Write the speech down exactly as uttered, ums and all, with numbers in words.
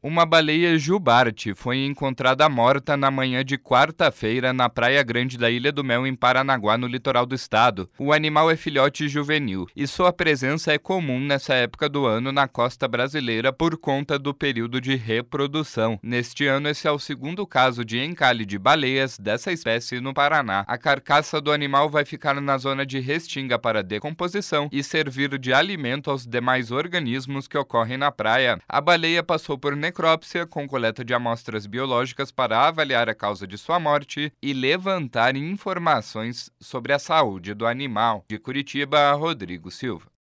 Uma baleia jubarte foi encontrada morta na manhã de quarta-feira na Praia Grande da Ilha do Mel, em Paranaguá, no litoral do estado. O animal é filhote juvenil e sua presença é comum nessa época do ano na costa brasileira por conta do período de reprodução. Neste ano, esse é o segundo caso de encalhe de baleias dessa espécie no Paraná. A carcaça do animal vai ficar na zona de restinga para decomposição e servir de alimento aos demais organismos que ocorrem na praia. A baleia passou por necrópsia com coleta de amostras biológicas para avaliar a causa de sua morte e levantar informações sobre a saúde do animal. De Curitiba, Rodrigo Silva.